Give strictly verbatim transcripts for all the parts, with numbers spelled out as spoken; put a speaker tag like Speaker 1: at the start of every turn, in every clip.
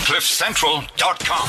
Speaker 1: cliff central dot com.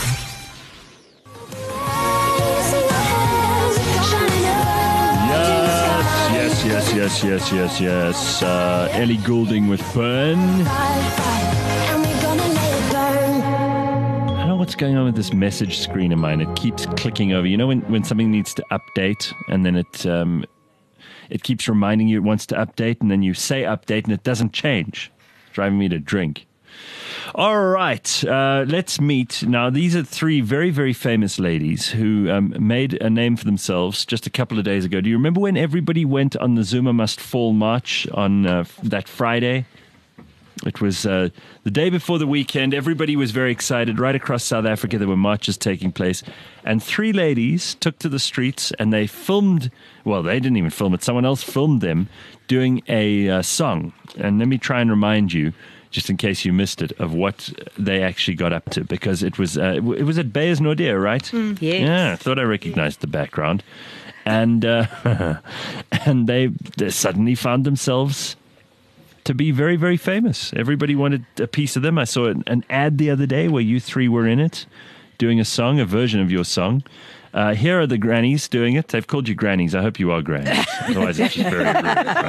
Speaker 2: Yes, yes, yes, yes, yes, yes. Uh, Ellie Goulding with Burn. I don't know what's going on with this message screen of mine. It keeps clicking over. You know when, when something needs to update and then it um, it keeps reminding you it wants to update and then you say update and it doesn't change. It's driving me to drink. All right, uh, let's meet. Now, these are three very, very famous ladies who um, made a name for themselves just a couple of days ago. Do you remember when everybody went on the Zuma Must Fall march on uh, that Friday? It was uh, the day before the weekend. Everybody was very excited. Right across South Africa, there were marches taking place. And three ladies took to the streets and they filmed, well, they didn't even film it. Someone else filmed them doing a uh, song. And let me try and remind you, just in case you missed it, of what they actually got up to, because it was uh, it was at Beyers Naudé, right?
Speaker 3: Mm, yes.
Speaker 2: Yeah, I thought I recognized the background. And uh, and they, they suddenly found themselves to be very, very famous. Everybody wanted a piece of them. I saw an ad the other day where you three were in it, doing a song, a version of your song. Uh, here are the grannies doing it. They've called you grannies. I hope you are grannies. Otherwise, it's just very rude.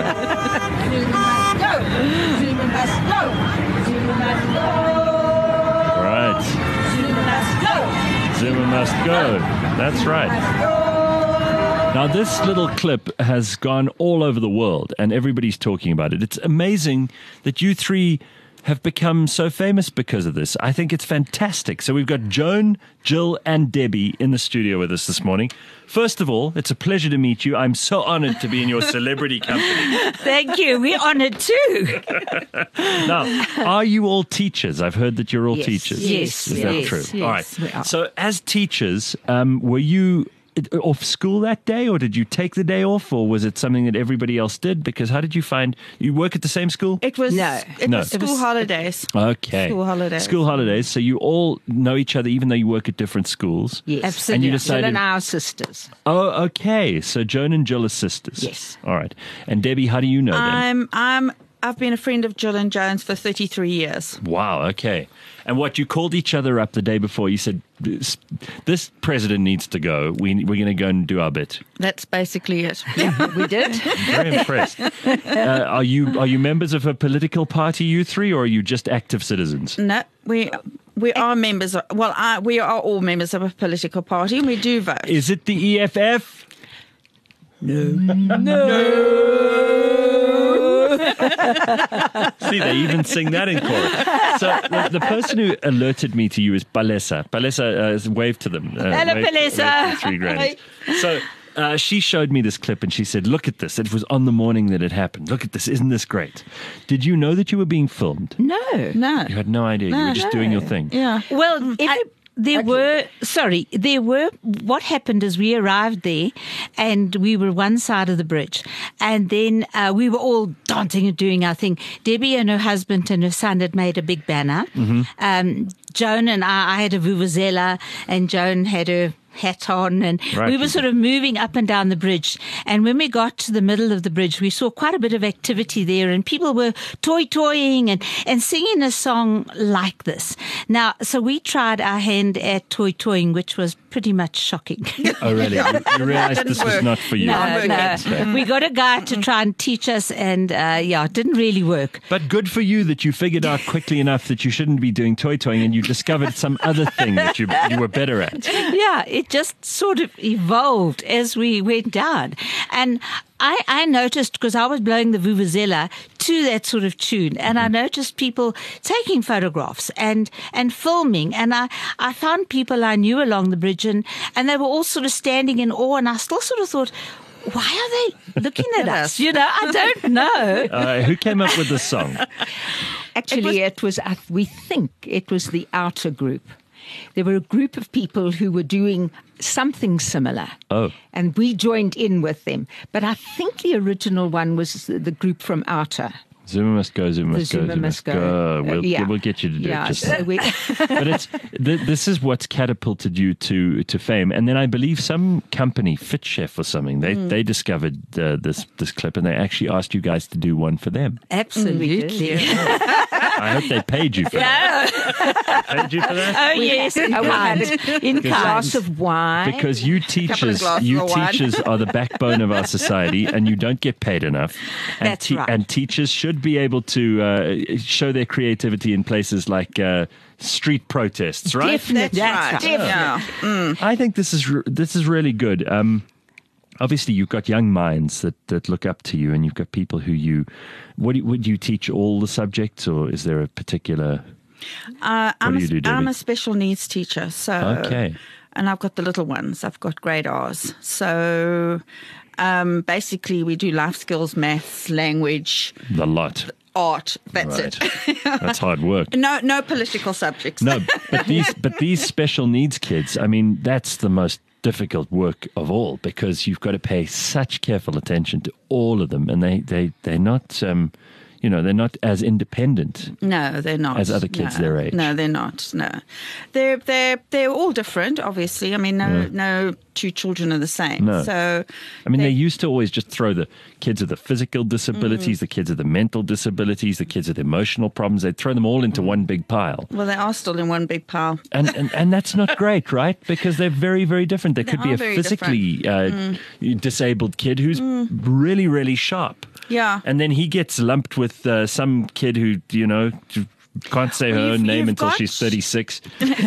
Speaker 2: Right. Zuma must go. Zuma must go. That's right. Now, this little clip has gone all over the world, and everybody's talking about it. It's amazing that you three have become so famous because of this. I think it's fantastic. So we've got Joan, Jill, and Debbie in the studio with us this morning. First of all, it's a pleasure to meet you. I'm so honored to be in your celebrity company.
Speaker 3: Thank you. We're honored too.
Speaker 2: Now, are you all teachers? I've heard that you're all
Speaker 3: Yes.
Speaker 2: teachers.
Speaker 3: Yes.
Speaker 2: Is
Speaker 3: Yes.
Speaker 2: that
Speaker 3: Yes.
Speaker 2: true?
Speaker 3: Yes,
Speaker 2: all right.
Speaker 3: we are.
Speaker 2: So as teachers, um, were you off school that day, or did you take the day off, or was it something that everybody else did? Because how did you find, you work at the same school?
Speaker 4: It was
Speaker 3: No.
Speaker 4: It
Speaker 2: No.
Speaker 4: was school
Speaker 3: It was-
Speaker 4: holidays.
Speaker 2: Okay.
Speaker 4: School holidays.
Speaker 2: School holidays. So you all know each other, even though you work at different schools.
Speaker 3: Yes.
Speaker 4: Absolutely.
Speaker 2: And you
Speaker 3: Jill
Speaker 2: decided,
Speaker 3: and our sisters.
Speaker 2: oh, okay. So Joan and Jill are sisters.
Speaker 3: Yes.
Speaker 2: All right. And Debbie, how do you know them?
Speaker 4: I'm I'm I've been a friend of Jill and Jones for thirty-three years.
Speaker 2: Wow. Okay. And what, you called each other up the day before? You said, this, this president needs to go. We, we're going to go and do our bit.
Speaker 4: That's basically it.
Speaker 3: Yeah, we did.
Speaker 2: I'm very impressed. Uh, are you are you members of a political party, you three, or are you just active citizens?
Speaker 4: No, we we are members. Of, well, I, we are all members of a political party, and we do vote.
Speaker 2: Is it the E F F? See, they even sing that in chorus. So the, the person who alerted me to you is Palesa. Palesa, uh, wave to them. Uh,
Speaker 3: Hello,
Speaker 2: wave-
Speaker 3: Palesa.
Speaker 2: wave to the three grannies. So uh, she showed me this clip and she said, look at this. It was on the morning that it happened. Look at this. Isn't this great? Did you know that you were being filmed?
Speaker 3: No.
Speaker 4: No.
Speaker 2: You had no idea. you were just doing your thing.
Speaker 4: Yeah.
Speaker 3: Well, I, there were, sorry, there were, what happened is we arrived there and we were one side of the bridge and then uh, we were all dancing and doing our thing. Debbie and her husband and her son had made a big banner. Mm-hmm. Um, Joan and I, I had a vuvuzela and Joan had her hat on and
Speaker 2: Right.
Speaker 3: we were sort of moving up and down the bridge. And when we got to the middle of the bridge, we saw quite a bit of activity there and people were toy-toying and, and singing a song like this. Now, so we tried our hand at toy-toying, which was pretty much shocking.
Speaker 2: Oh, really? You, you realized this was not for you.
Speaker 3: No, no. We got a guy to try and teach us and, uh, yeah, it didn't really work.
Speaker 2: But good for you that you figured out quickly enough that you shouldn't be doing toy-toying and you discovered some other thing that you, you were better at.
Speaker 3: Yeah, it just sort of evolved as we went down. And I, I noticed, because I was blowing the vuvuzela to that sort of tune, and I noticed people taking photographs and, and filming. And I, I found people I knew along the bridge, and, and they were all sort of standing in awe. And I still sort of thought, why are they looking at us? You know, I don't know.
Speaker 2: Uh, who came up with this song?
Speaker 5: Actually, it was, it was uh, we think it was the Outer Group. There were a group of people who were doing something similar.
Speaker 2: Oh.
Speaker 5: And we joined in with them. But I think the original one was the group from Outer.
Speaker 2: Zuma must go, Zuma
Speaker 5: The
Speaker 2: must go,
Speaker 5: Zuma
Speaker 2: Zuma
Speaker 5: must
Speaker 2: must
Speaker 5: go.
Speaker 2: go.
Speaker 5: Uh,
Speaker 2: We'll,
Speaker 5: yeah.
Speaker 2: we'll get you to do
Speaker 5: Yeah,
Speaker 2: it. Just
Speaker 5: so we,
Speaker 2: but it's th- this is what's catapulted you to, to fame. And then I believe some company, FitChef or something, they
Speaker 5: Mm.
Speaker 2: they discovered uh, this this clip and they actually asked you guys to do one for them.
Speaker 3: Absolutely.
Speaker 2: I hope they paid you for that. Paid you for that?
Speaker 3: Oh, yes, in
Speaker 5: Oh, we had
Speaker 3: kind. In
Speaker 5: a glass
Speaker 3: kind.
Speaker 5: of wine.
Speaker 2: Because you teachers,
Speaker 4: glasses
Speaker 2: you
Speaker 4: of wine.
Speaker 2: teachers are the backbone of our society, and you don't get paid enough. And
Speaker 3: That's right.
Speaker 2: And teachers should be able to uh, show their creativity in places like uh, street protests, right?
Speaker 5: Definitely.
Speaker 4: That's right.
Speaker 5: Definitely.
Speaker 4: Yeah.
Speaker 2: I think this is re- this is really good. Um, obviously, you've got young minds that, that look up to you, and you've got people who you. What do you, would you teach all the subjects, or is there a particular?
Speaker 4: Uh, I'm,
Speaker 2: do you
Speaker 4: a,
Speaker 2: do, Debbie?
Speaker 4: I'm a special needs teacher, so
Speaker 2: Okay.
Speaker 4: and I've got the little ones. I've got grade R's. So um, basically, we do life skills, maths, language,
Speaker 2: The lot.
Speaker 4: art. That's
Speaker 2: Right.
Speaker 4: it.
Speaker 2: That's hard work.
Speaker 4: no, no political subjects.
Speaker 2: No, but these but these special needs kids, I mean, that's the most difficult work of all because you've got to pay such careful attention to all of them, and they they they're not, um, you know, they're not as independent.
Speaker 4: No, they're not.
Speaker 2: As other kids
Speaker 4: no.
Speaker 2: their age.
Speaker 4: No, they're not. No, they're they're they're all different. Obviously, I mean, no no two children are the same.
Speaker 2: No.
Speaker 4: So,
Speaker 2: I mean, they,
Speaker 4: they-
Speaker 2: used to always just throw the kids with the physical disabilities, the kids with the mental disabilities, the kids with emotional problems. They'd throw them all into one big pile.
Speaker 4: well, they are still in one big pile.
Speaker 2: And, and and that's not great, right? Because they're very, very different. There could be
Speaker 4: are
Speaker 2: a
Speaker 4: very
Speaker 2: physically uh, disabled kid who's really, really sharp.
Speaker 4: Yeah.
Speaker 2: And then he gets lumped with uh, some kid who, you know, can't say her
Speaker 4: Well,
Speaker 2: own
Speaker 4: you've-
Speaker 2: name
Speaker 4: you've
Speaker 2: until
Speaker 4: got-
Speaker 2: she's thirty-six.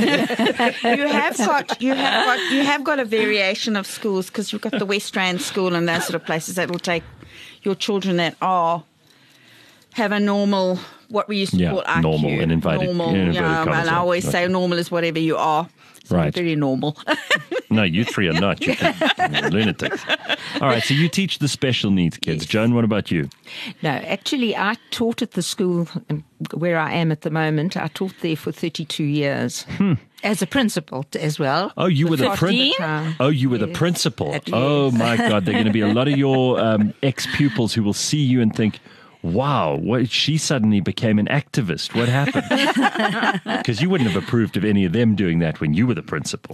Speaker 4: You have got you have got you have got a variation of schools because you've got the West Rand School and those sort of places that will take your children that are have a normal what we used to
Speaker 2: Yeah,
Speaker 4: call I Q.
Speaker 2: normal and invited-
Speaker 4: normal.
Speaker 2: in inverted
Speaker 4: Yeah,
Speaker 2: commas,
Speaker 4: and I
Speaker 2: yeah.
Speaker 4: always say
Speaker 2: Okay.
Speaker 4: normal is whatever you are. So I'm
Speaker 2: Right.
Speaker 4: very normal.
Speaker 2: No, you three are not. You're lunatics. All right, so you teach the special needs kids. Joan, what about you?
Speaker 5: No, actually, I taught at the school where I am at the moment. I taught there for thirty-two years.
Speaker 3: As a principal t- as well.
Speaker 2: Oh, you were the
Speaker 3: fifteen?
Speaker 2: principal. Oh, you were the principal. Oh my God, they're going to be a lot of your um, ex-pupils who will see you and think, "Wow, what, she suddenly became an activist. What happened?" Because you wouldn't have approved of any of them doing that when you were the principal.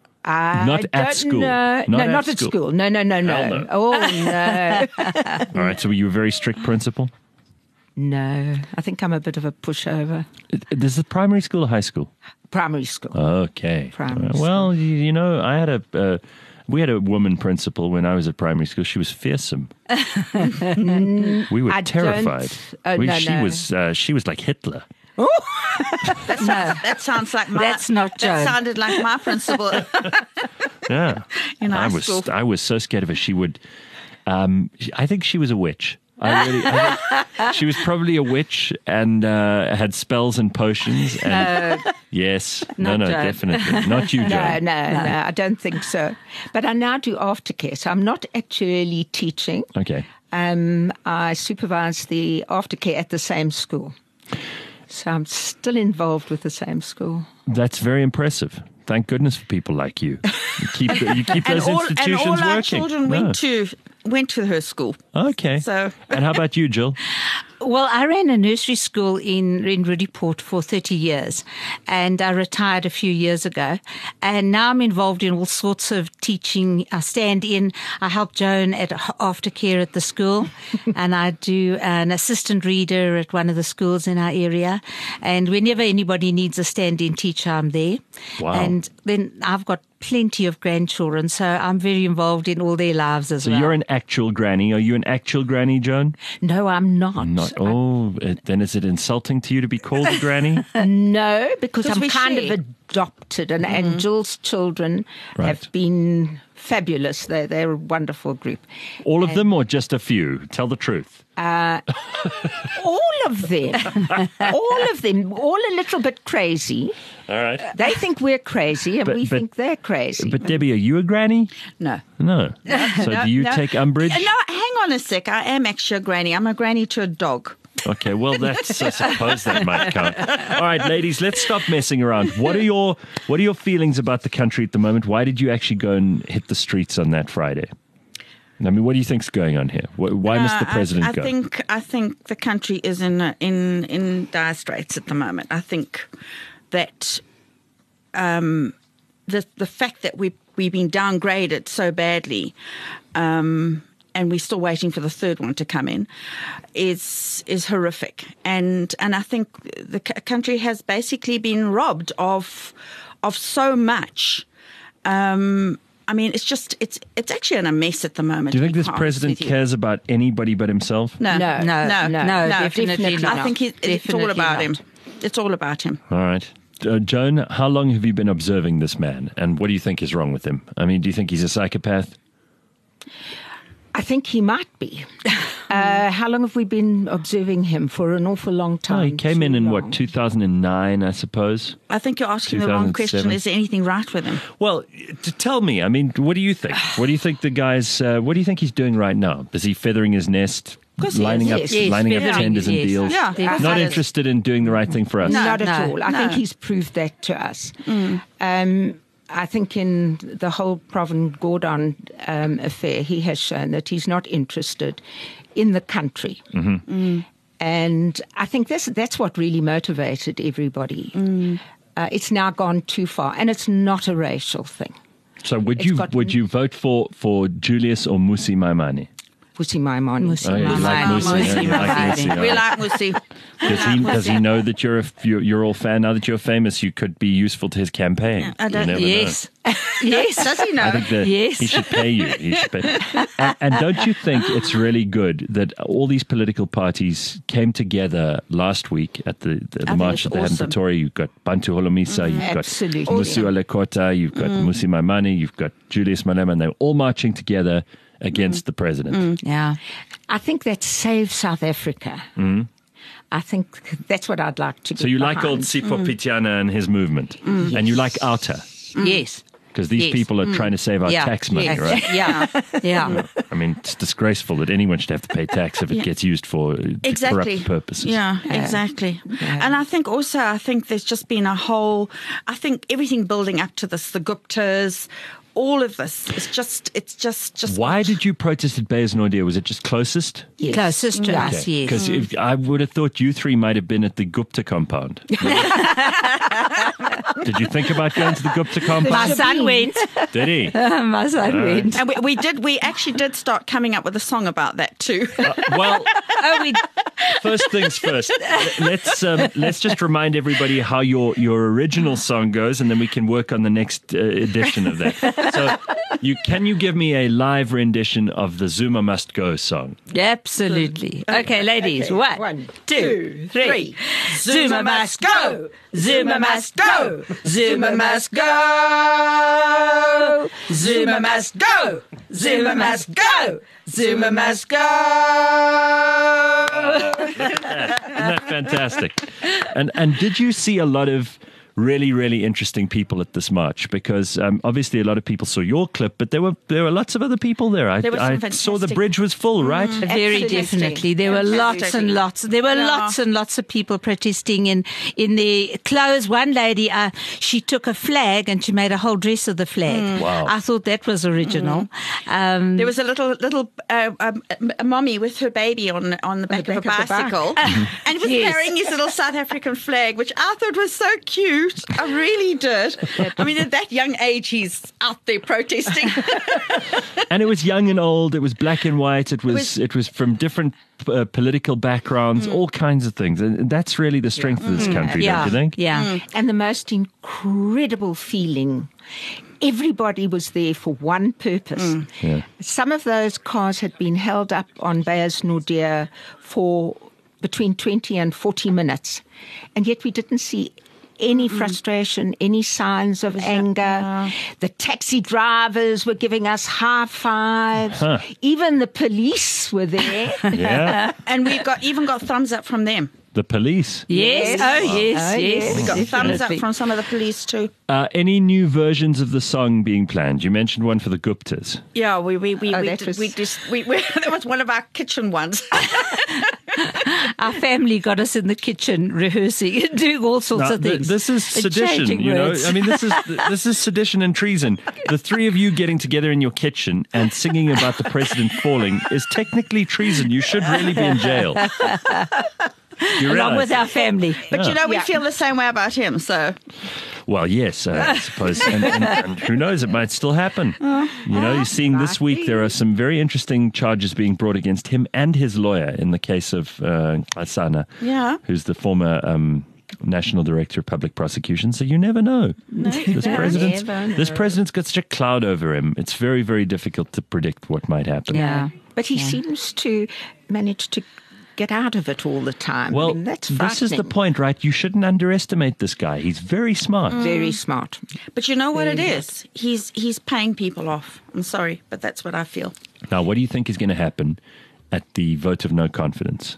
Speaker 5: I
Speaker 2: Not at
Speaker 5: don't
Speaker 2: school.
Speaker 5: know.
Speaker 2: Not
Speaker 5: no,
Speaker 2: at
Speaker 5: not at
Speaker 2: school.
Speaker 5: school. No, no, no,
Speaker 2: Hell
Speaker 5: no.
Speaker 2: no.
Speaker 5: Oh, no.
Speaker 2: All right, so were you a very strict principal?
Speaker 5: No, I think I'm a bit of a pushover.
Speaker 2: This is primary school or high school?
Speaker 5: Primary school.
Speaker 2: Okay.
Speaker 5: Primary
Speaker 2: Uh, well, you, you know, I had a uh, we had a woman principal when I was at primary school. She was fearsome. we were
Speaker 5: I
Speaker 2: terrified.
Speaker 5: don't- oh,
Speaker 2: we,
Speaker 5: no,
Speaker 2: she
Speaker 5: no.
Speaker 2: was uh, she was like Hitler.
Speaker 4: That sounds, that sounds like my,
Speaker 3: That's not
Speaker 4: That
Speaker 3: Joan.
Speaker 4: sounded like my principal.
Speaker 2: Yeah.
Speaker 4: In high
Speaker 2: I was
Speaker 4: school.
Speaker 2: I was so scared of her. She would. Um, I think she was a witch. I really, I think she was probably a witch and uh, had spells and potions. And yes, no,
Speaker 3: Not
Speaker 2: no,
Speaker 3: Joan.
Speaker 2: definitely not you,
Speaker 5: No,
Speaker 2: Joan.
Speaker 5: no, no, I don't think so. But I now do aftercare, so I'm not actually teaching.
Speaker 2: Okay.
Speaker 5: Um, I supervise the aftercare at the same school. So I'm still involved with the same school.
Speaker 2: That's very impressive. Thank goodness for people like you. You keep, the, you keep
Speaker 4: and
Speaker 2: those
Speaker 4: all, and
Speaker 2: institutions
Speaker 4: all our
Speaker 2: working.
Speaker 4: children
Speaker 2: No.
Speaker 4: went to went to her school.
Speaker 2: Okay.
Speaker 4: So-
Speaker 2: and how about you, Jill?
Speaker 3: Well, I ran a nursery school in, in Rudyport for thirty years, and I retired a few years ago. And now I'm involved in all sorts of teaching. I stand in, I help Joan at aftercare at the school, and I do an assistant reader at one of the schools in our area. And whenever anybody needs a stand-in teacher, I'm there.
Speaker 2: Wow.
Speaker 3: And then I've got plenty of grandchildren, so I'm very involved in all their lives as
Speaker 2: So
Speaker 3: well.
Speaker 2: you're an actual granny. Are you an actual granny, Joan?
Speaker 3: No, I'm not.
Speaker 2: Not. Oh, uh, then is it insulting to you to be called a granny?
Speaker 5: No, because
Speaker 4: 'Cause
Speaker 5: I'm
Speaker 4: we
Speaker 5: kind
Speaker 4: share.
Speaker 5: of adopted, and, and Jill's children
Speaker 2: Right.
Speaker 5: have been fabulous. They're, they're a wonderful group.
Speaker 2: All of them or just a few? Tell the truth.
Speaker 5: All of them, all of them, all a little bit crazy.
Speaker 2: All right.
Speaker 5: They think we're crazy, and
Speaker 2: But-
Speaker 5: we
Speaker 2: but-
Speaker 5: think they're crazy.
Speaker 2: But Debbie, are you a granny?
Speaker 4: No.
Speaker 2: No. So do you
Speaker 4: no.
Speaker 2: take umbrage?
Speaker 4: Uh, No, hang on a sec. I am actually a granny. I'm a granny to a dog.
Speaker 2: Okay, well, that's I suppose that might count. All right, ladies, let's stop messing around. What are your What are your feelings about the country at the moment? Why did you actually go and hit the streets on that Friday? I mean, what do you think's going on here? Why, why must the
Speaker 4: No,
Speaker 2: president
Speaker 4: I, I
Speaker 2: go?
Speaker 4: think I think the country is in a- in in dire straits at the moment. I think that um, the the fact that we we've been downgraded so badly, um, and we're still waiting for the third one to come in, is is horrific. And and I think the c- country has basically been robbed of of so much. Um, I mean, it's just, it's it's actually in a mess at the moment.
Speaker 2: Do you think
Speaker 4: to be
Speaker 2: this
Speaker 4: quite
Speaker 2: president
Speaker 4: honest with you.
Speaker 2: cares about anybody but himself?
Speaker 4: No,
Speaker 5: No,
Speaker 4: no,
Speaker 5: no,
Speaker 4: no,
Speaker 5: no,
Speaker 3: definitely not.
Speaker 4: I think he, it's all
Speaker 3: Definitely
Speaker 4: about
Speaker 3: not.
Speaker 4: him. It's all about him.
Speaker 2: All right. Uh, Joan, how long have you been observing this man, and what do you think is wrong with him? I mean, do you think he's a psychopath?
Speaker 5: I think he might be. Uh, how long have we been observing him? For an awful long
Speaker 2: Oh,
Speaker 5: time.
Speaker 2: he came
Speaker 5: Too
Speaker 2: in in,
Speaker 5: long.
Speaker 2: what, two thousand nine, I suppose?
Speaker 4: I think you're asking the wrong question.
Speaker 2: two thousand seven.
Speaker 4: Is there anything right with him?
Speaker 2: Well, to tell me, I mean, what do you think? What do you think the guy's, uh, what do you think he's doing right now? Is he feathering his nest,
Speaker 4: course he
Speaker 2: lining
Speaker 4: is.
Speaker 2: up,
Speaker 5: Yes, yes,
Speaker 2: lining up
Speaker 3: feathering,
Speaker 2: tenders and
Speaker 3: yes.
Speaker 2: deals?
Speaker 4: Yeah,
Speaker 3: Definitely.
Speaker 4: of course
Speaker 2: Not
Speaker 4: he is.
Speaker 2: interested in doing the right thing for us?
Speaker 4: No.
Speaker 5: Not at
Speaker 3: No,
Speaker 5: all. I
Speaker 4: no.
Speaker 5: think he's proved that to us. Um, I think in the whole Provan Gordon um, affair, he has shown that he's not interested in the country. And I think that's, that's what really motivated everybody. Uh, it's now gone too far, and it's not a racial thing.
Speaker 2: So would
Speaker 5: It's
Speaker 2: you
Speaker 5: got-
Speaker 2: would you vote for, for Julius or Musi Maimane?
Speaker 5: Pussy Maimane.
Speaker 3: Musi
Speaker 2: Oh, you like
Speaker 3: Maimane.
Speaker 2: Musi, yeah, you like
Speaker 3: Musi
Speaker 2: Musi,
Speaker 4: We
Speaker 2: yeah.
Speaker 4: like Musi.
Speaker 2: Does he does he know that you're a, you're, you're all fan now that you're famous? You could be useful to his campaign.
Speaker 4: I don't-
Speaker 2: You never know.
Speaker 3: Yes. yes.
Speaker 4: Does he know?
Speaker 2: I think that
Speaker 3: Yes.
Speaker 2: he should pay you. He should pay. And, and don't you think it's really good that all these political parties came together last week at the, the, the
Speaker 4: think
Speaker 2: march
Speaker 4: it's
Speaker 2: that they had in
Speaker 4: awesome.
Speaker 2: Pretoria? You've got Bantu Holomisa, you've got
Speaker 5: Absolutely.
Speaker 2: Musi Olekota, you've got Musi Maimane, you've got Julius Malema, and they're all marching together against the president.
Speaker 3: Yeah.
Speaker 5: I think that saves South Africa. I think that's what I'd like to
Speaker 2: So
Speaker 5: get
Speaker 2: you like old
Speaker 5: behind.
Speaker 2: Sipho Pitjana and his movement, and you like Outer,
Speaker 3: Yes.
Speaker 2: because these
Speaker 3: Yes.
Speaker 2: people are trying to save our
Speaker 3: Yeah.
Speaker 2: tax money,
Speaker 3: Yes.
Speaker 2: right?
Speaker 3: Yeah. Yeah.
Speaker 2: I mean, it's disgraceful that anyone should have to pay tax if it gets used for uh,
Speaker 4: Exactly.
Speaker 2: corrupt purposes.
Speaker 4: Yeah, exactly. And I think also, I think there's just been a whole, I think everything building up to this, the Guptas, all of this, it's just, it's just, just.
Speaker 2: Why did you protest at Beyers Naudé? Was it just closest?
Speaker 5: Yes.
Speaker 3: Closest to us, yes.
Speaker 2: Because I would have thought you three might have been at the Gupta compound. Did you think about going to the Gupta
Speaker 3: My
Speaker 2: compound?
Speaker 3: son went.
Speaker 2: Did he?
Speaker 3: My son went.
Speaker 4: And we, we did, we actually did start coming up with a song about that too.
Speaker 2: Uh, well,
Speaker 3: Oh, we.
Speaker 2: first things first. Let's um, let's just remind everybody how your your original song goes, and then we can work on the next uh, edition of that. So, you can you give me a live rendition of the Zuma Must Go song?
Speaker 3: Absolutely. Okay, ladies.
Speaker 5: Okay.
Speaker 3: One,
Speaker 5: One,
Speaker 3: two, three.
Speaker 5: three.
Speaker 3: Zuma must go. Zuma must go. Zuma must go. Zuma must go. Zuma must go. Zuma must go.
Speaker 2: Isn't that fantastic? And and did you see a lot of really, really interesting people at this march? Because um, obviously a lot of people saw your clip, but there were there were lots of other people there. I,
Speaker 4: There were some
Speaker 2: I saw the
Speaker 4: fantastic-
Speaker 2: bridge was full, right?
Speaker 3: Very
Speaker 5: Absolutely.
Speaker 3: definitely. There were lots and
Speaker 4: Absolutely.
Speaker 3: lots. There were
Speaker 4: Yeah.
Speaker 3: lots and lots of people protesting in in their clothes. One lady, uh, she took a flag and she made a whole dress of the flag.
Speaker 2: Wow.
Speaker 3: I thought that was original. Um,
Speaker 4: There was a little little uh, um, a mommy with her baby on on the back,
Speaker 5: back
Speaker 4: of a
Speaker 5: of the bike.
Speaker 4: bicycle, and was
Speaker 3: Yes.
Speaker 4: carrying his little South African flag, which I thought was so cute. I really did. I mean, at that young age, he's out there protesting.
Speaker 2: And it was young and old. It was black and white. It was
Speaker 4: was-
Speaker 2: it was from different uh, political backgrounds, all kinds of things. And that's really the strength of this country,
Speaker 3: yeah,
Speaker 2: don't you think?
Speaker 3: yeah.
Speaker 5: And the most incredible feeling. Everybody was there for one purpose.
Speaker 2: Yeah.
Speaker 5: Some of those cars had been held up on Beyers Naudé for between twenty and forty minutes. And yet we didn't see any frustration, any signs of anger. The taxi drivers were giving us high fives. Even the police were there.
Speaker 2: Yeah.
Speaker 4: And we got even got thumbs up from them.
Speaker 2: The police.
Speaker 3: Yes. Oh, yes,
Speaker 5: Oh,
Speaker 3: yes.
Speaker 5: yes.
Speaker 4: We got thumbs up
Speaker 5: Definitely.
Speaker 4: from some of the police too.
Speaker 2: Uh, any new versions of the song being planned? You mentioned one for the Guptas.
Speaker 4: Yeah, we we we
Speaker 5: Oh,
Speaker 4: we,
Speaker 5: that
Speaker 4: did,
Speaker 5: was-
Speaker 4: we just we, we that was one of our kitchen ones.
Speaker 3: Our family got us in the kitchen rehearsing and doing all sorts
Speaker 2: Now,
Speaker 3: of
Speaker 2: th-
Speaker 3: things.
Speaker 2: this is
Speaker 3: And
Speaker 2: sedition,
Speaker 3: changing
Speaker 2: you know.
Speaker 3: words.
Speaker 2: I mean, this is this is sedition and treason. The three of you getting together in your kitchen and singing about the president falling is technically treason. You should really be in jail. You
Speaker 3: Along
Speaker 2: realize
Speaker 3: with our family.
Speaker 4: But you know, we
Speaker 5: Yeah.
Speaker 4: feel the same way about him. So
Speaker 2: Well, yes, uh, I suppose. And, and, and who knows, it might still happen.
Speaker 3: Uh,
Speaker 2: You know, you're seeing this week there are some very interesting charges being brought against him and his lawyer in the case of uh, Asana,
Speaker 4: Yeah.
Speaker 2: who's the former um, National Director of Public Prosecution. So you never know. This president's,
Speaker 5: never know.
Speaker 2: this president's got such a cloud over him. It's very, very difficult to predict what might happen.
Speaker 3: Yeah.
Speaker 5: But he seems to manage to get out of it all the time.
Speaker 2: Well,
Speaker 5: I mean, that's
Speaker 2: this is the
Speaker 5: frightening.
Speaker 2: point, right? You shouldn't underestimate this guy. He's very smart.
Speaker 5: Very smart.
Speaker 4: But you know what it is? He's he's paying people off. I'm sorry, but that's what I feel.
Speaker 2: Now, what do you think is going to happen at the vote of no confidence?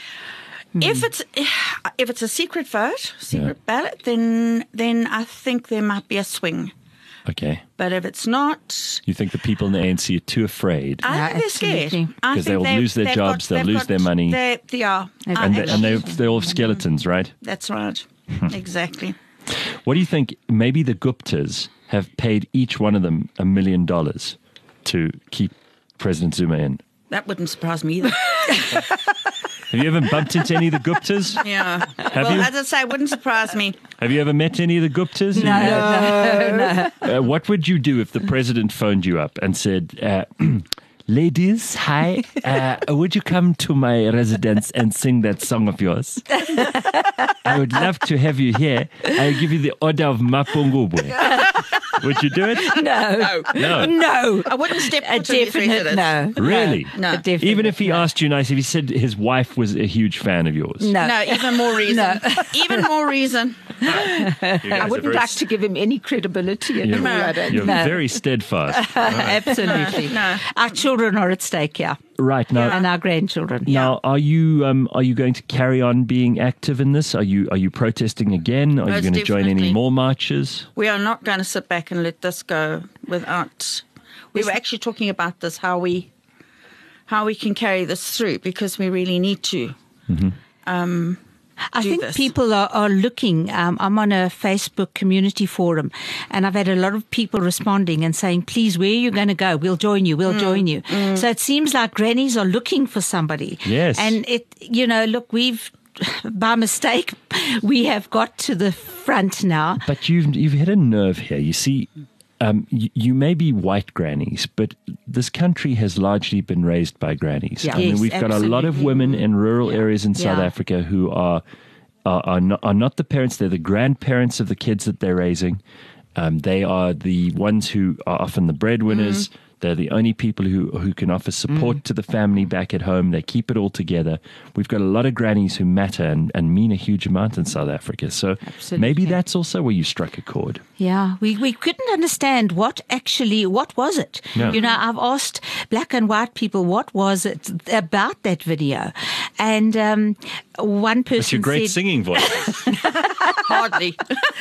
Speaker 4: If it's if it's a secret vote, secret ballot, then then I think there might be a swing.
Speaker 2: Okay.
Speaker 4: But if it's not,
Speaker 2: You think the people in the A N C are too afraid?
Speaker 4: I
Speaker 3: Yeah,
Speaker 4: think they're scared.
Speaker 3: absolutely.
Speaker 4: I
Speaker 2: 'Cause
Speaker 4: think
Speaker 2: they'll
Speaker 4: they've-
Speaker 2: lose their
Speaker 4: they've
Speaker 2: jobs,
Speaker 4: got-
Speaker 2: they'll
Speaker 4: they've
Speaker 2: lose their money.
Speaker 4: They, they are.
Speaker 3: And
Speaker 4: I
Speaker 2: and they, and they,
Speaker 4: actually-
Speaker 2: they're all skeletons, right?
Speaker 4: That's right. Exactly.
Speaker 2: What do you think? Maybe the Guptas have paid each one of them a million dollars to keep President Zuma in.
Speaker 4: That wouldn't surprise me either.
Speaker 2: Have you ever bumped into any of the Guptas?
Speaker 4: Yeah.
Speaker 2: Have
Speaker 4: well,
Speaker 2: you?
Speaker 4: as I say, it wouldn't surprise me.
Speaker 2: Have you ever met any of the Guptas?
Speaker 3: No, no, no.
Speaker 2: Uh, what would you do if the president phoned you up and said, uh, ladies, hi, uh, would you come to my residence and sing that song of yours? I would love to have you here. I'll give you the order of Mapungubwe. Would you do it?
Speaker 3: No.
Speaker 2: No.
Speaker 3: No.
Speaker 4: I wouldn't step
Speaker 3: A
Speaker 4: foot in his
Speaker 3: definite
Speaker 4: residence.
Speaker 3: no.
Speaker 2: Really?
Speaker 4: No.
Speaker 3: A definite
Speaker 2: Even if he
Speaker 3: no.
Speaker 2: asked you nice, if he said his wife was a huge fan of yours.
Speaker 3: No.
Speaker 4: No, even more reason. Even more reason.
Speaker 5: I wouldn't like to give him any credibility at
Speaker 2: You're,
Speaker 5: all. I don't
Speaker 2: you're
Speaker 3: No.
Speaker 2: very steadfast.
Speaker 3: Absolutely.
Speaker 4: No.
Speaker 3: Our children are at stake here,
Speaker 2: Right now,
Speaker 3: and our grandchildren.
Speaker 2: now, are you um, are you going to carry on being active in this? Are you are you protesting again? Are you
Speaker 4: Most
Speaker 2: going to join any
Speaker 4: definitely.
Speaker 2: more marches?
Speaker 4: We are not going to sit back and let this go without. We were actually talking about this how we how we can carry this through because we really need to. Um,
Speaker 3: I
Speaker 4: do
Speaker 3: think
Speaker 4: this.
Speaker 3: people are, are looking. Um, I'm on a Facebook community forum, and I've had a lot of people responding and saying, please, where are you going to go? We'll join you. We'll join you. So it seems like grannies are looking for somebody.
Speaker 2: Yes.
Speaker 3: And it, you know, look, we've, by mistake, we have got to the front now.
Speaker 2: But you've you've hit a nerve here. You see, um, you, you may be white grannies, but this country has largely been raised by grannies.
Speaker 3: Yeah.
Speaker 2: I mean,
Speaker 3: Yes,
Speaker 2: we've got a lot of
Speaker 3: absolutely.
Speaker 2: women in rural areas in South
Speaker 3: Yeah.
Speaker 2: Africa who are are are not, are not the parents; they're the grandparents of the kids that they're raising. Um, they are the ones who are often the breadwinners. They're the only people who who can offer support to the family back at home. They keep it all together. We've got a lot of grannies who matter and, and mean a huge amount in South Africa. So
Speaker 3: Absolutely.
Speaker 2: maybe that's also where you struck a chord.
Speaker 3: Yeah, we, we couldn't understand what actually, what was it?
Speaker 2: No.
Speaker 3: You know, I've asked black and white people, what was it about that video? And um, one person
Speaker 2: It's your great
Speaker 3: said,
Speaker 2: singing voice.
Speaker 4: hardly.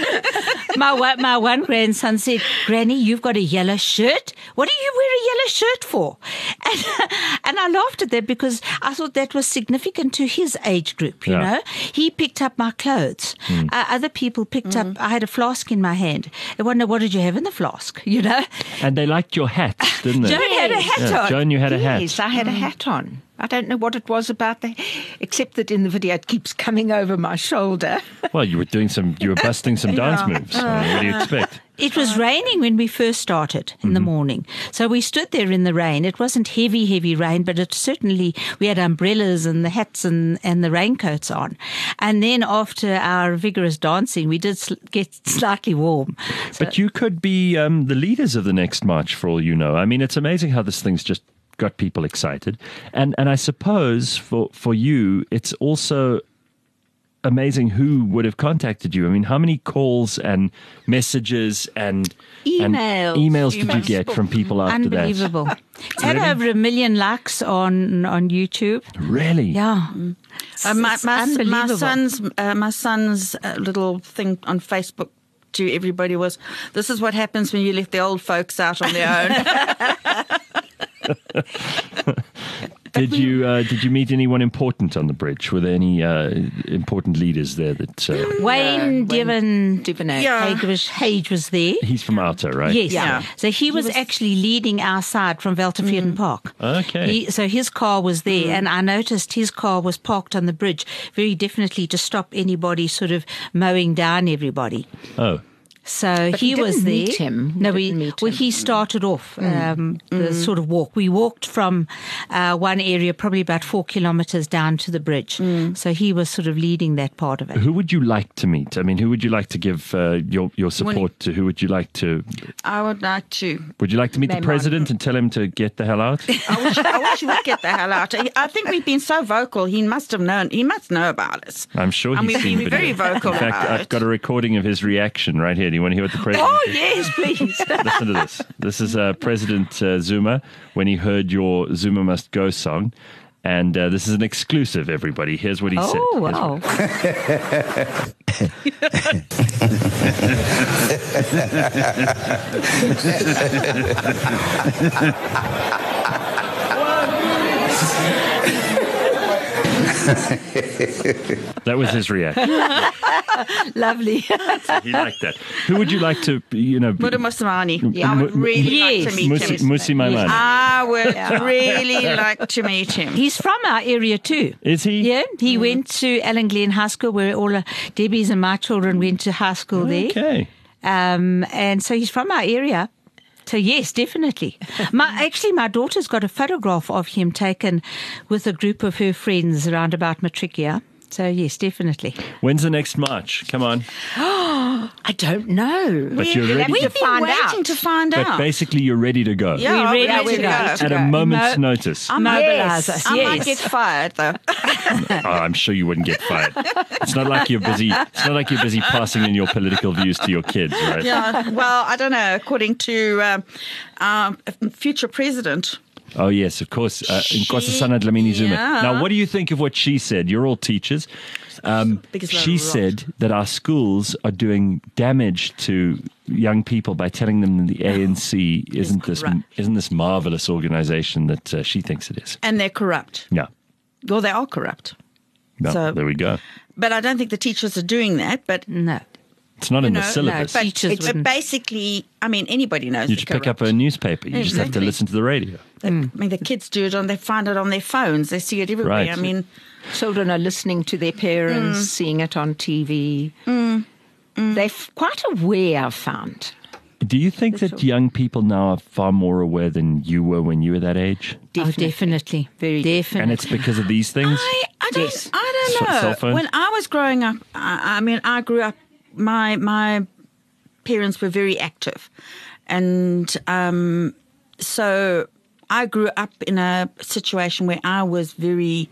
Speaker 3: my, one- my one grandson said, Granny, you've got a yellow shirt? What do you wear a yellow shirt for? And, and I laughed at that because I thought that was significant to his age group, you
Speaker 2: Yeah.
Speaker 3: know? He picked up my clothes. Uh, other people picked up, I had a flask in my hand. They wonder, what did you have in the flask, you know?
Speaker 2: And they liked your hat, didn't they?
Speaker 3: Joan had a hat
Speaker 2: Yeah,
Speaker 3: on.
Speaker 2: Joan, you had a hat.
Speaker 5: Yes, I had a hat on. I don't know what it was about that, except that in the video it keeps coming over my shoulder.
Speaker 2: Well, you were doing some, you were busting some dance moves. I mean, what do you expect?
Speaker 3: It was raining when we first started in the morning. So we stood there in the rain. It wasn't heavy, heavy rain, but it certainly, we had umbrellas and the hats and, and the raincoats on. And then after our vigorous dancing, we did sl- get slightly warm. So,
Speaker 2: But you could be um, the leaders of the next march for all you know. I mean, it's amazing how this thing's just got people excited. And and I suppose for, for you, it's also amazing who would have contacted you. I mean, how many calls and messages and and
Speaker 3: Emails.
Speaker 2: emails did you
Speaker 4: Emails.
Speaker 2: get from people after that?
Speaker 3: Unbelievable. It's had
Speaker 2: Really?
Speaker 3: over a million likes on on YouTube.
Speaker 2: Really?
Speaker 3: Yeah.
Speaker 4: Uh, my,
Speaker 3: It's
Speaker 4: my, my
Speaker 3: unbelievable.
Speaker 4: son's uh, my son's uh, little thing on Facebook to everybody was, "This is what happens when you let the old folks out on their own."
Speaker 2: Did you uh, did you meet anyone important on the bridge? Were there any uh, important leaders there that? Uh,
Speaker 3: Wayne Devon
Speaker 5: Duvernay.
Speaker 4: Yeah.
Speaker 3: Hage was, Hage was there.
Speaker 2: he's from Outer, right?
Speaker 3: Yes.
Speaker 4: Yeah.
Speaker 3: So he was,
Speaker 4: was-
Speaker 3: actually leading our side from Velterfjorden Park.
Speaker 2: Okay.
Speaker 3: He, so his car was there, and I noticed his car was parked on the bridge very definitely to stop anybody sort of mowing down everybody.
Speaker 2: Oh.
Speaker 3: So
Speaker 5: But
Speaker 3: he
Speaker 5: we
Speaker 3: was
Speaker 5: didn't
Speaker 3: there.
Speaker 5: meet him. We
Speaker 3: No, we
Speaker 5: didn't meet
Speaker 3: well,
Speaker 5: him.
Speaker 3: he started off um, the sort of walk. We walked from uh, one area, probably about four kilometres down to the bridge. So he was sort of leading that part of it.
Speaker 2: Who would you like to meet? I mean, who would you like to give uh, your your support to? Who would you like to?
Speaker 4: I would like to.
Speaker 2: Would you like to meet the
Speaker 5: Name
Speaker 2: president and tell him to get the hell out?
Speaker 4: I wish, I wish he would get the hell out. I think we've been so vocal. He must have known. He must know about us.
Speaker 2: I'm sure
Speaker 4: And
Speaker 2: he's
Speaker 4: we've
Speaker 2: seen
Speaker 4: been
Speaker 2: video.
Speaker 4: very vocal
Speaker 2: In fact,
Speaker 4: about
Speaker 2: I've
Speaker 4: it.
Speaker 2: got a recording of his reaction right here. Do you want to hear what the president?
Speaker 3: Oh, yes, please.
Speaker 2: Listen to this. This is uh, President uh, Zuma when he heard your Zuma Must Go song. And uh, this is an exclusive, everybody. Here's what he said.
Speaker 3: Oh,
Speaker 2: Here's
Speaker 3: wow.
Speaker 2: That was his reaction.
Speaker 3: Lovely.
Speaker 2: He liked that. Who would you like to, you know...
Speaker 4: Buddha Musmani.
Speaker 2: Yeah.
Speaker 4: I would really
Speaker 3: Yes.
Speaker 4: like to meet
Speaker 2: Musi,
Speaker 4: him.
Speaker 2: Musi Maimane.
Speaker 4: I would really like to meet him.
Speaker 3: He's from our area too.
Speaker 2: Is he?
Speaker 3: Yeah, he went to Allen Glen High School where all uh, Debbie's and my children went to high school there.
Speaker 2: Okay.
Speaker 3: Um, and so he's from our area. So yes, definitely. My actually, my daughter's got a photograph of him taken with a group of her friends around about Matric year. So yes, definitely.
Speaker 2: When's the next march? Come on.
Speaker 5: I don't know.
Speaker 2: But you're ready
Speaker 4: We've
Speaker 2: to...
Speaker 4: been
Speaker 5: find
Speaker 4: waiting
Speaker 5: out.
Speaker 4: to find
Speaker 2: But
Speaker 4: out.
Speaker 2: basically, you're ready to go.
Speaker 4: Yeah,
Speaker 3: We're ready
Speaker 4: we're
Speaker 3: to
Speaker 4: ready
Speaker 3: go.
Speaker 2: At a moment's
Speaker 3: Mo-
Speaker 2: notice.
Speaker 4: I'm-
Speaker 3: Mobilise us,
Speaker 4: I
Speaker 3: yes.
Speaker 4: might get fired though.
Speaker 2: Oh, I'm sure you wouldn't get fired. It's not like you're busy. It's not like you're busy passing in your political views to your kids, right?
Speaker 4: Yeah. Well, I don't know. According to um, our future president.
Speaker 2: Oh yes, of course. Uh,
Speaker 4: She-
Speaker 2: Nkosazana Dlamini Zuma.
Speaker 4: yeah.
Speaker 2: Now, what do you think of what she said? You're all teachers. Um,
Speaker 4: Biggest load
Speaker 2: she
Speaker 4: of rot.
Speaker 2: said that our schools are doing damage to young people by telling them that the A N C isn't this
Speaker 4: corrupt.
Speaker 2: isn't this marvelous organization that uh, she thinks it is.
Speaker 4: And they're corrupt.
Speaker 2: No,
Speaker 4: Well, they are corrupt.
Speaker 2: no.
Speaker 4: So-
Speaker 2: there we go.
Speaker 4: But I don't think the teachers are doing that. But
Speaker 3: No.
Speaker 2: It's not in the
Speaker 4: know, no,
Speaker 2: syllabus.
Speaker 3: but-
Speaker 4: but
Speaker 3: Teachers
Speaker 4: it's
Speaker 3: wouldn't.
Speaker 4: basically, I mean, anybody knows.
Speaker 2: You
Speaker 4: they're
Speaker 2: just pick up
Speaker 4: corrupt.
Speaker 2: a newspaper. You just have to
Speaker 4: Exactly.
Speaker 2: listen to the radio.
Speaker 4: They, I mean, the kids do it on. They find it on their phones. They see it everywhere.
Speaker 2: Right.
Speaker 4: I mean,
Speaker 5: Children are listening to their parents, seeing it on T V. They're f- quite aware, I've found.
Speaker 2: Do you think that young people now are far more aware than you were when you were that age?
Speaker 3: Oh, definitely.
Speaker 5: Very
Speaker 3: definitely.
Speaker 2: And it's because of these things?
Speaker 4: I, I don't,
Speaker 5: Yes.
Speaker 4: I don't
Speaker 2: So-
Speaker 4: know.
Speaker 2: cell phone?
Speaker 4: When I was growing up, I, I mean, I grew up. My my parents were very active, and um, so I grew up in a situation where I was very.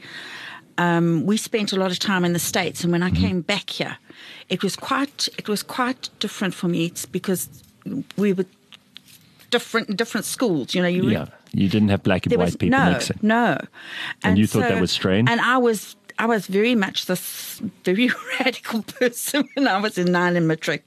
Speaker 4: Um, we spent a lot of time in the States, and when I came back here, it was quite it was quite different for me. It's because we were different different schools. You know, you
Speaker 2: Yeah. You didn't have black and
Speaker 4: there
Speaker 2: white
Speaker 4: was
Speaker 2: people
Speaker 4: no,
Speaker 2: mixing.
Speaker 4: no.
Speaker 2: And you thought that was strange?
Speaker 4: And I was, I was very much this very radical person when I was in nine in Matric.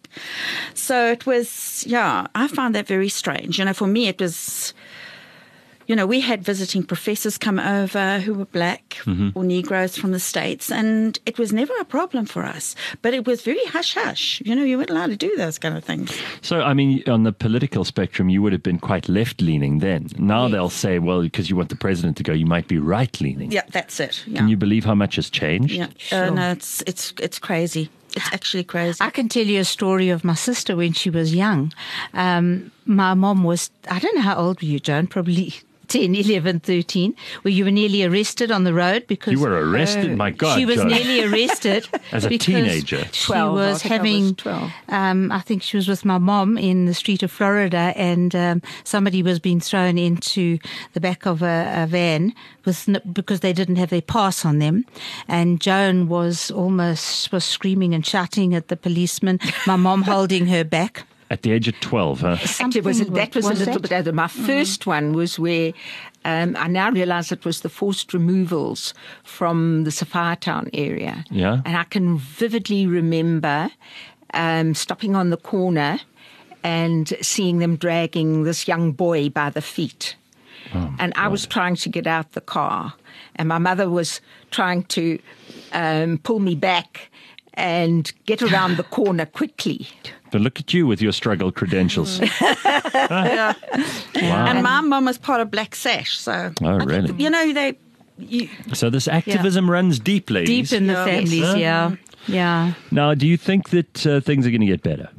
Speaker 4: So it was, yeah, I found that very strange. You know, for me, it was, you know, we had visiting professors come over who were black
Speaker 2: Mm-hmm.
Speaker 4: or Negroes from the States, and it was never a problem for us. But it was very hush hush. You know, you weren't allowed to do those kind of things.
Speaker 2: So, I mean, on the political spectrum, you would have been quite left-leaning then. Now
Speaker 4: Yes.
Speaker 2: they'll say, well, because you want the president to go, you might be right-leaning.
Speaker 4: Yeah, that's it. Yeah.
Speaker 2: Can you believe how much has changed?
Speaker 4: yeah.
Speaker 3: Sure.
Speaker 4: Uh, no, it's it's it's crazy. It's actually crazy.
Speaker 3: I can tell you a story of my sister when she was young. Um, my mom was, I don't know how old were you, Joan? Probably ten, eleven, thirteen, where you were nearly arrested on the road because
Speaker 2: You were arrested? My God,
Speaker 3: she was
Speaker 2: Joan.
Speaker 3: nearly arrested
Speaker 2: As a
Speaker 3: because
Speaker 2: teenager.
Speaker 3: She
Speaker 5: twelve, I
Speaker 3: was
Speaker 5: think I was
Speaker 3: having,
Speaker 5: twelve.
Speaker 3: um, I think she was with my mom in the street of Florida, and um, somebody was being thrown into the back of a, a van with n- because they didn't have their pass on them, and Joan was almost was screaming and shouting at the policeman. My mom holding her back.
Speaker 2: At the age of twelve, huh?
Speaker 5: Actually, was it, that was,
Speaker 3: Was
Speaker 5: a little
Speaker 3: that?
Speaker 5: bit older. My first one was where um, I now realise it was the forced removals from the Sapphire Town area.
Speaker 2: Yeah.
Speaker 5: And I can vividly remember um, stopping on the corner and seeing them dragging this young boy by the feet.
Speaker 2: Oh,
Speaker 5: and I was trying to get out the car, and my mother was trying to um, pull me back and get around the corner quickly.
Speaker 2: But look at you with your struggle credentials.
Speaker 4: Yeah.
Speaker 2: Wow.
Speaker 4: And my mum was part of Black Sash, so
Speaker 2: Oh,
Speaker 4: I think,
Speaker 2: really?
Speaker 4: you know, they. You,
Speaker 2: So this activism runs deep, ladies.
Speaker 3: Deep in the
Speaker 4: Yeah.
Speaker 3: families,
Speaker 2: Yes.
Speaker 3: yeah. Yeah.
Speaker 2: Now, do you think that uh, things are going to get better?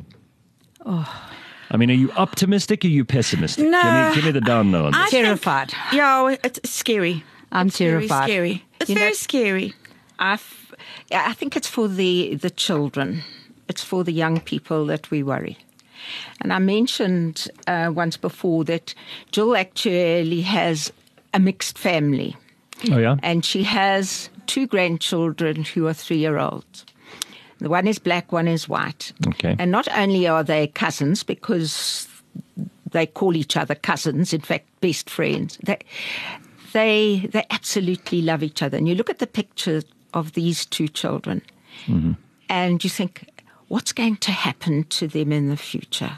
Speaker 2: Oh. I mean, are you optimistic or are you pessimistic?
Speaker 4: No.
Speaker 2: Give me, give me the down low on this.
Speaker 4: I think-
Speaker 3: Terrified.
Speaker 4: yeah, it's scary.
Speaker 3: I'm
Speaker 4: It's very
Speaker 3: terrified.
Speaker 4: scary. It's
Speaker 5: You know-
Speaker 4: very scary.
Speaker 5: I've, I think it's for the, the children. It's for the young people that we worry. And I mentioned uh, once before that Jill actually has a mixed family.
Speaker 2: Oh, yeah?
Speaker 5: And she has two grandchildren who are three-year-olds. The one is black, one is white.
Speaker 2: Okay.
Speaker 5: And not only are they cousins, because they call each other cousins, in fact, best friends, they, they, they absolutely love each other. And you look at the picture of these two children,
Speaker 2: Mm-hmm.
Speaker 5: and you think, what's going to happen to them in the future?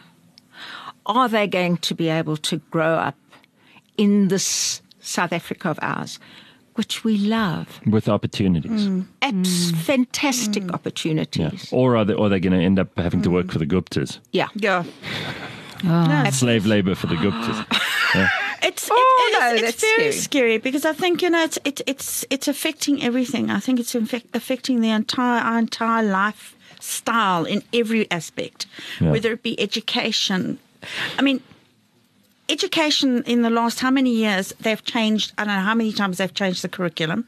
Speaker 5: Are they going to be able to grow up in this South Africa of ours, which we love?
Speaker 2: With opportunities.
Speaker 5: Abs- fantastic
Speaker 2: Yeah.
Speaker 5: opportunities.
Speaker 2: Or are they, or are they going to end up having to work for the Guptas?
Speaker 5: Yeah.
Speaker 4: Yeah. No,
Speaker 2: Slave labor for the Guptas. Yeah.
Speaker 4: It's
Speaker 5: Oh,
Speaker 4: it,
Speaker 5: no,
Speaker 4: it's,
Speaker 5: that's
Speaker 4: it's very
Speaker 5: scary.
Speaker 4: scary. because I think, you know, it's it, it's it's affecting everything. I think it's infec- affecting the entire our entire lifestyle in every aspect,
Speaker 2: Yeah.
Speaker 4: whether it be education. I mean, education in the last how many years they've changed. I don't know how many times they've changed the curriculum.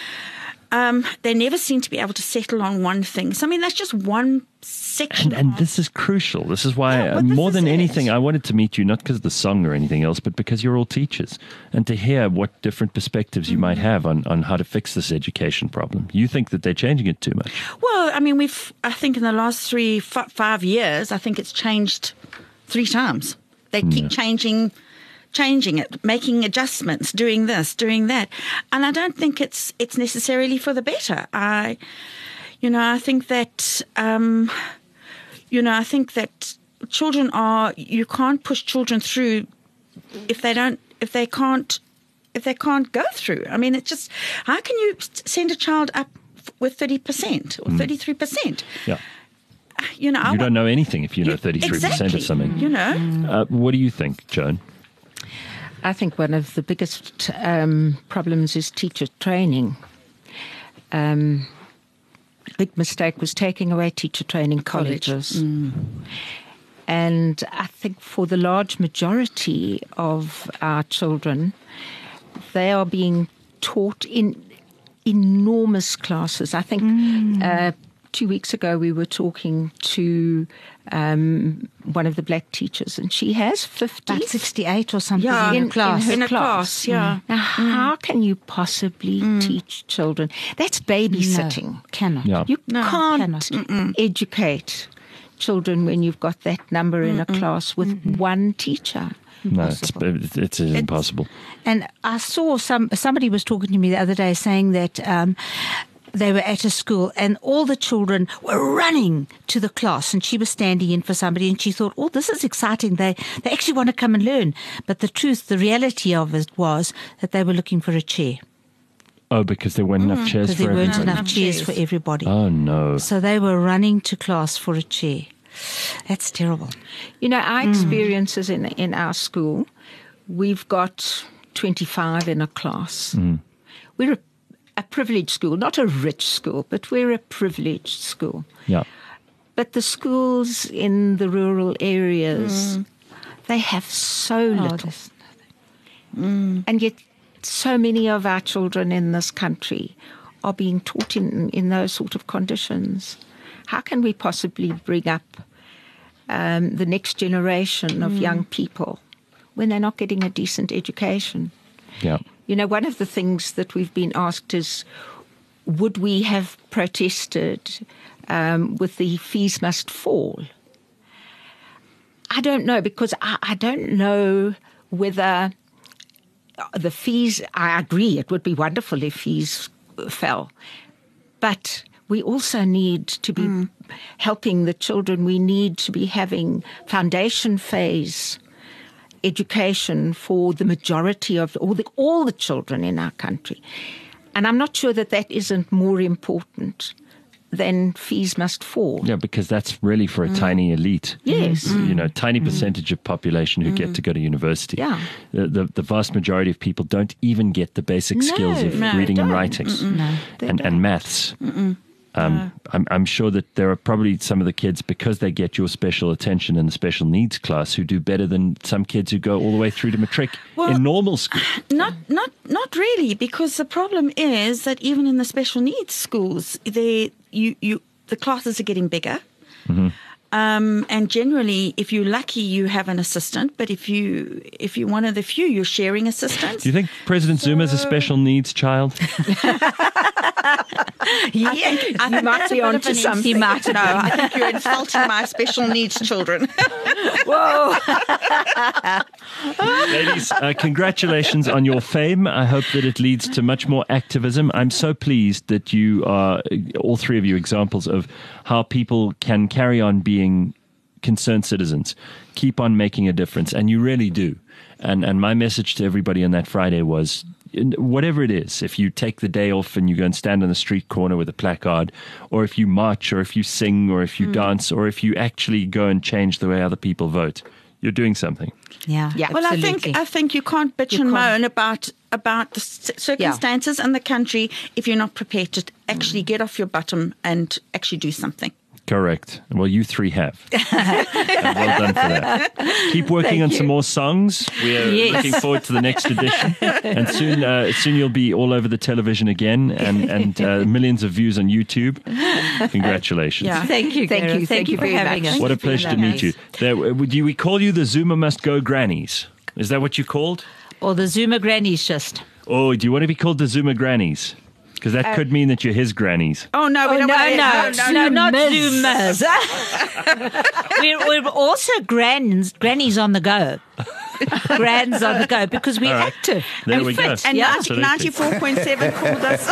Speaker 4: Um, they never seem to be able to settle on one thing. So I mean, that's just one section.
Speaker 2: And, and
Speaker 4: of-
Speaker 2: this is crucial. This is why,
Speaker 4: Yeah, well,
Speaker 2: uh,
Speaker 4: this
Speaker 2: more
Speaker 4: is
Speaker 2: than
Speaker 4: it.
Speaker 2: anything, I wanted to meet you, not because of the song or anything else, but because you're all teachers. And to hear what different perspectives you
Speaker 4: Mm-hmm.
Speaker 2: might have on, on how to fix this education problem. You think that they're changing it too much.
Speaker 4: Well, I mean, we've, I think in the last three, f- five years, I think it's changed three times. They keep changing, changing it, making adjustments, doing this, doing that. And I don't think it's, it's necessarily for the better. I, you know, I think that, um, you know, I think that children are, you can't push children through if they don't, if they can't, if they can't go through. I mean, it's just, how can you s- send a child up f- with thirty percent or thirty-three percent?
Speaker 2: Yeah.
Speaker 4: You know, I
Speaker 2: You
Speaker 4: want-
Speaker 2: don't know anything if you know
Speaker 4: you-
Speaker 2: thirty-three percent
Speaker 4: exactly,
Speaker 2: of something.
Speaker 4: You know,
Speaker 2: Uh, what do you think, Joan?
Speaker 5: I think one of the biggest um, problems is teacher training. Um, big mistake was taking away teacher training colleges. And I think for the large majority of our children, they are being taught in enormous classes. I think uh, two weeks ago we were talking to um, one of the black teachers, and she has fifty.
Speaker 3: About sixty-eight or something
Speaker 4: yeah,
Speaker 3: in,
Speaker 5: in-
Speaker 3: a class.
Speaker 5: in
Speaker 4: in
Speaker 5: her
Speaker 4: a
Speaker 5: class.
Speaker 4: class, yeah.
Speaker 5: Now, how can you possibly teach children? That's babysitting.
Speaker 3: No, cannot.
Speaker 2: Yeah.
Speaker 5: You
Speaker 4: No,
Speaker 5: can't
Speaker 3: cannot.
Speaker 5: educate children when you've got that number in a class with one teacher.
Speaker 2: No, it's, it's, it's impossible.
Speaker 3: And I saw some somebody was talking to me the other day saying that um, they were at a school and all the children were running to the class, and she was standing in for somebody, and she thought, "Oh, this is exciting! They they actually want to come and learn." But the truth, the reality of it was that they were looking for a chair
Speaker 2: Oh, because there weren't enough chairs
Speaker 3: because
Speaker 2: for
Speaker 3: there weren't
Speaker 2: everybody.
Speaker 3: enough chairs
Speaker 4: chairs.
Speaker 3: for everybody.
Speaker 2: Oh, no.
Speaker 3: So they were running to class for a chair. That's terrible.
Speaker 5: You know, our experiences in in our school, we've got twenty-five in a class. We're a, a privileged school, not a rich school, but we're a privileged school.
Speaker 2: Yeah.
Speaker 5: But the schools in the rural areas, they have so little.
Speaker 3: there's
Speaker 5: And yet so many of our children in this country are being taught in, in those sort of conditions. How can we possibly bring up um, the next generation of young people when they're not getting a decent education?
Speaker 2: Yeah.
Speaker 5: You know, one of the things that we've been asked is, would we have protested um, with the fees must fall? I don't know, because I, I don't know whether the fees, I agree, it would be wonderful if fees fell. But we also need to be mm. helping the children. We need to be having foundation phase education for the majority of all the, all the children in our country. And I'm not sure that that isn't more important than fees must fall.
Speaker 2: Yeah, because that's really for a mm. tiny elite.
Speaker 5: Yes.
Speaker 2: Mm. You know, tiny percentage mm. of population who mm. get to go to university.
Speaker 5: Yeah.
Speaker 2: The, the, the vast majority of people don't even get the basic
Speaker 5: no,
Speaker 2: skills of
Speaker 5: no,
Speaker 2: reading and
Speaker 5: don't.
Speaker 2: writing
Speaker 5: No,
Speaker 2: and, and maths.
Speaker 4: Mm-mm.
Speaker 2: Um,
Speaker 4: no.
Speaker 2: I'm, I'm sure that there are probably some of the kids, because they get your special attention in the special needs class, who do better than some kids who go all the way through to matric
Speaker 4: well,
Speaker 2: in normal school.
Speaker 4: Not, not, not really, because the problem is that even in the special needs schools, they you you the classes are getting bigger.
Speaker 2: Mm-hmm.
Speaker 4: Um, and generally, if you're lucky, you have an assistant. But if you if you're one of the few, you're sharing assistants.
Speaker 2: Do you think President so, Zuma's a special needs child?
Speaker 5: Yeah,
Speaker 4: I think, I
Speaker 5: you
Speaker 4: think
Speaker 5: might be onto something.
Speaker 4: He might know. I think you're insulting my special needs children.
Speaker 5: Whoa.
Speaker 2: Ladies, uh, congratulations on your fame. I hope that it leads to much more activism. I'm so pleased that you are, all three of you, examples of how people can carry on being concerned citizens, keep on making a difference, and you really do. And and my message to everybody on that Friday was, whatever it is, if you take the day off and you go and stand on the street corner with a placard, or if you march, or if you sing, or if you mm. dance, or if you actually go and change the way other people vote, you're doing something.
Speaker 3: Yeah,
Speaker 5: yeah.
Speaker 4: Well,
Speaker 5: absolutely.
Speaker 4: I think I think you can't bitch
Speaker 5: you
Speaker 4: and
Speaker 5: can't.
Speaker 4: moan about about the circumstances yeah. and the country if you're not prepared to actually get off your bottom and actually do something.
Speaker 2: Correct. Well, you three have. And well done for that. Keep working
Speaker 5: Thank
Speaker 2: on
Speaker 5: you.
Speaker 2: some more songs. We are
Speaker 3: Yes.
Speaker 2: looking forward to the next edition. And soon uh, soon you'll be all over the television again, and, and uh, millions of views on YouTube. Congratulations.
Speaker 4: Yeah.
Speaker 3: Thank you,
Speaker 5: Thank
Speaker 3: Gareth.
Speaker 5: you.
Speaker 3: Thank you for
Speaker 5: very
Speaker 3: having
Speaker 5: much.
Speaker 3: us.
Speaker 2: What a
Speaker 4: Thank you for
Speaker 2: pleasure to
Speaker 4: having
Speaker 2: meet you.
Speaker 4: us.
Speaker 2: There, would you, we call you the Zuma Must Go Grannies. Is that what you called?
Speaker 3: Or the Zuma grannies just.
Speaker 2: Oh, do you want to be called the Zuma Grannies? Because that
Speaker 5: Uh,
Speaker 2: could mean that you're his grannies.
Speaker 4: Oh no, we
Speaker 3: Oh,
Speaker 4: don't
Speaker 3: no,
Speaker 4: want
Speaker 3: no,
Speaker 4: to,
Speaker 3: no, not
Speaker 5: Zumas.
Speaker 3: Zumas. we're, we're also grands, grannies on the go. Grands on the go, because we're
Speaker 2: All right.
Speaker 3: active.
Speaker 2: There
Speaker 3: and
Speaker 2: we
Speaker 3: fit.
Speaker 2: go.
Speaker 4: And
Speaker 3: Yeah.
Speaker 2: Absolutely.
Speaker 4: ninety-four point seven called us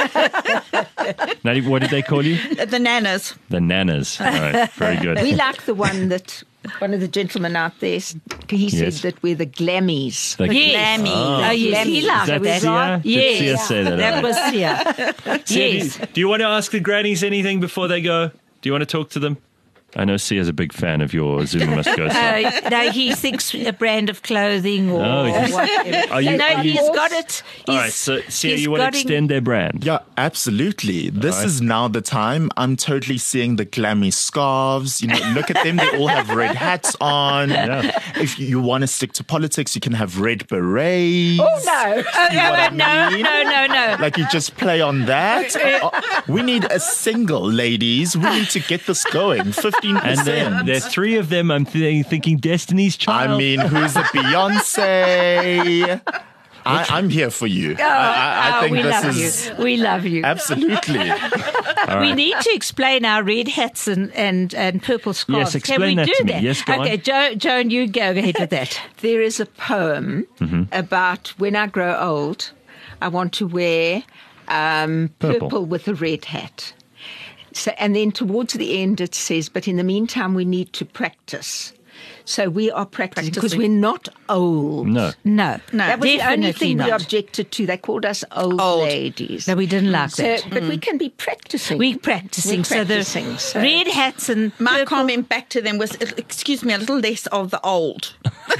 Speaker 2: Now, what did they call you?
Speaker 4: the nanas.
Speaker 2: The Nanas. All right, very good.
Speaker 5: We like the one that one of the gentlemen out there, he said
Speaker 2: Yes.
Speaker 5: that we're the glammies.
Speaker 2: The-
Speaker 3: Yes.
Speaker 4: Glammy.
Speaker 3: Oh, yes, he
Speaker 2: Is
Speaker 3: liked
Speaker 2: that
Speaker 3: that.
Speaker 2: Sia? Did
Speaker 3: Yes.
Speaker 2: Sia say that?
Speaker 3: That
Speaker 2: All right.
Speaker 3: was Sia.
Speaker 2: Sia,
Speaker 3: Yes.
Speaker 2: do, you, do you want to ask the grannies anything before they go? Do you want to talk to them? I know Sia's a big fan of your Zuma Must Go song.
Speaker 3: Uh, no, he thinks a brand of clothing or,
Speaker 2: Oh,
Speaker 3: or
Speaker 2: he's-
Speaker 3: whatever.
Speaker 2: Are you-
Speaker 3: no,
Speaker 2: are you-
Speaker 3: he's got it.
Speaker 2: All
Speaker 3: He's-
Speaker 2: right, so Sia,
Speaker 3: he's
Speaker 2: you want to
Speaker 3: got it-
Speaker 2: extend their brand?
Speaker 6: Yeah, absolutely. This
Speaker 2: right.
Speaker 6: is now the time. I'm totally seeing the glammy scarves. You know, look at them. They all have red hats on.
Speaker 2: Yeah.
Speaker 6: If you want to stick to politics, you can have red berets.
Speaker 5: Oh, no.
Speaker 3: Oh,
Speaker 6: You know what I
Speaker 3: no,
Speaker 6: mean?
Speaker 3: no, no, no.
Speaker 6: Like you just play on that. Uh, we need a single, ladies. We need to get this going. fifteen
Speaker 2: And then
Speaker 6: percent.
Speaker 2: there's three of them. I'm th- thinking Destiny's Child.
Speaker 6: I mean, who's the Beyonce? I, I'm here for you. I, I, I
Speaker 3: Oh,
Speaker 6: think
Speaker 3: we
Speaker 6: this
Speaker 3: love
Speaker 6: is
Speaker 3: you. We love you.
Speaker 6: absolutely.
Speaker 3: We need to explain our red hats and, and, and purple scarves.
Speaker 2: Yes, explain
Speaker 3: Can we
Speaker 2: that
Speaker 3: do
Speaker 2: to me.
Speaker 3: that?
Speaker 2: Yes, go
Speaker 3: okay,
Speaker 2: on.
Speaker 3: Jo- Joan, you go ahead with that.
Speaker 5: There is a poem
Speaker 2: Mm-hmm.
Speaker 5: about when I grow old, I want to wear um,
Speaker 2: Purple.
Speaker 5: purple. with a red hat. So, and then towards the end it says, but in the meantime we need to practice. So we are practicing because
Speaker 4: Practicing.
Speaker 5: we're not old.
Speaker 2: No.
Speaker 3: No,
Speaker 4: No.
Speaker 5: That was the only
Speaker 3: definitely
Speaker 5: thing we
Speaker 3: not.
Speaker 5: objected to. They called us old,
Speaker 4: Old.
Speaker 5: ladies.
Speaker 3: No, we didn't like
Speaker 5: So,
Speaker 3: that.
Speaker 5: but we can be practicing.
Speaker 3: We're practicing.
Speaker 5: We're
Speaker 3: so
Speaker 5: practicing,
Speaker 3: the
Speaker 5: so-
Speaker 3: red hats and
Speaker 4: My
Speaker 3: purple.
Speaker 4: comment back to them was, excuse me, a little less of the old.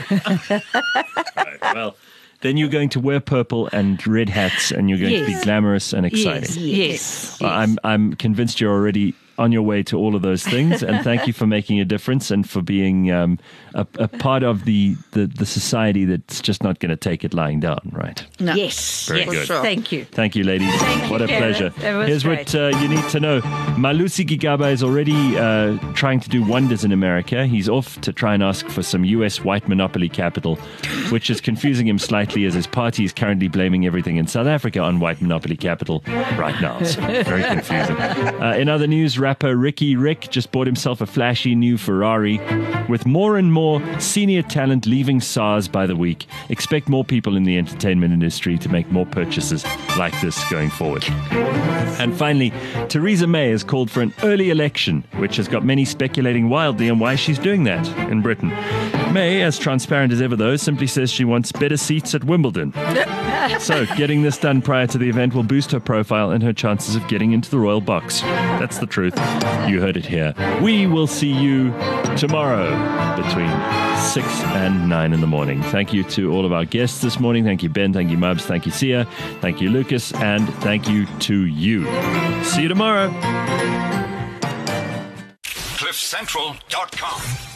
Speaker 2: Well, then you're going to wear purple and red hats, and you're going to be
Speaker 3: Yes.
Speaker 2: glamorous and exciting.
Speaker 3: Yes, yes.
Speaker 2: Well, I'm I'm convinced you're already on your way to all of those things, and thank you for making a difference and for being um, a, a part of the, the, the society that's just not going to take it lying down, right?
Speaker 4: No.
Speaker 3: Yes.
Speaker 2: Very
Speaker 3: yes.
Speaker 2: good.
Speaker 4: Sure.
Speaker 3: Thank you.
Speaker 2: Thank you, ladies.
Speaker 3: Thank
Speaker 2: what
Speaker 3: you,
Speaker 2: a
Speaker 3: Karen.
Speaker 2: pleasure.
Speaker 3: That was
Speaker 2: Here's
Speaker 3: great.
Speaker 2: what uh, you need to know. Malusi Gigaba is already uh, trying to do wonders in America. He's off to try and ask for some U S white monopoly capital, which is confusing him slightly as his party is currently blaming everything in South Africa on white monopoly capital right now. So very confusing. Uh, in other news, rapper Ricky Rick just bought himself a flashy new Ferrari. With more and more senior talent leaving SARS by the week, expect more people in the entertainment industry to make more purchases like this going forward. And finally, Theresa May has called for an early election, which has got many speculating wildly on why she's doing that in Britain. May, as transparent as ever though, simply says she wants better seats at Wimbledon. So, getting this done prior to the event will boost her profile and her chances of getting into the royal box. That's the truth. You heard it here. We will see you tomorrow between six and nine in the morning. Thank you to all of our guests this morning. Thank you, Ben. Thank you, Mubs. Thank you, Sia. Thank you, Lucas. And thank you to you. See you tomorrow.
Speaker 1: cliff central dot com